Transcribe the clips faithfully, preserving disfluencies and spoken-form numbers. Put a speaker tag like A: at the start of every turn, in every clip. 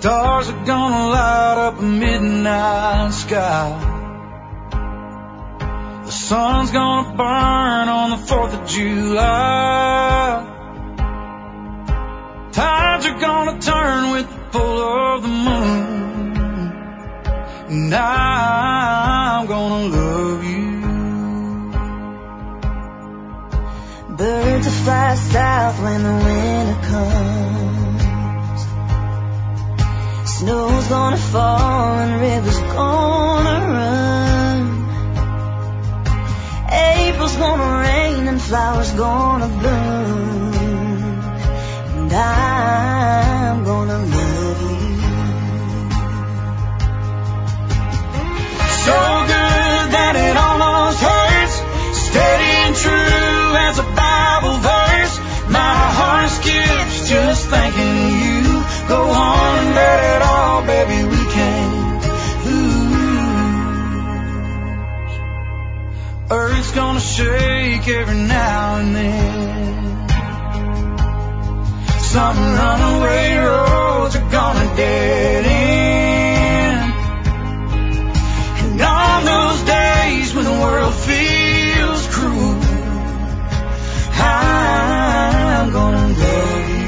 A: Stars are gonna light up a midnight sky. The sun's gonna burn on the fourth of July. Tides are gonna turn with the pull of the moon. And I'm gonna love you.
B: Birds will fly south when the winter comes. Snow's gonna fall and rivers gonna run. April's gonna rain and flowers gonna bloom. And I'm gonna love you. So good that it almost hurts. Steady and true as a Bible verse. My heart skips just thinking of you. Go on and let it all, baby, we can't lose. Earth's gonna shake every now and then. Some runaway roads are gonna dead end. And on those days when the world feels cruel, I'm gonna love you.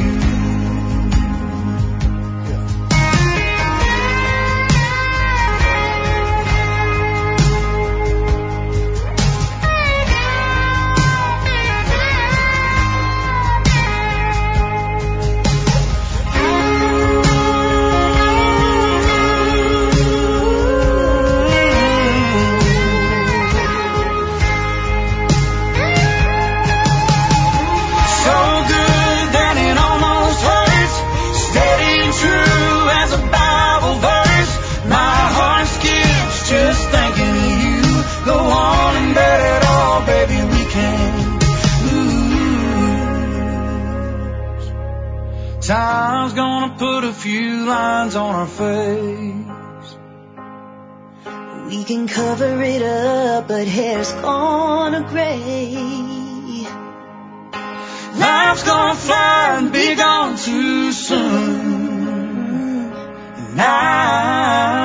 B: Time's gonna put a few lines on our face. We can cover it up, but hair's gonna gray. Life's gonna fly and be gone too soon. And I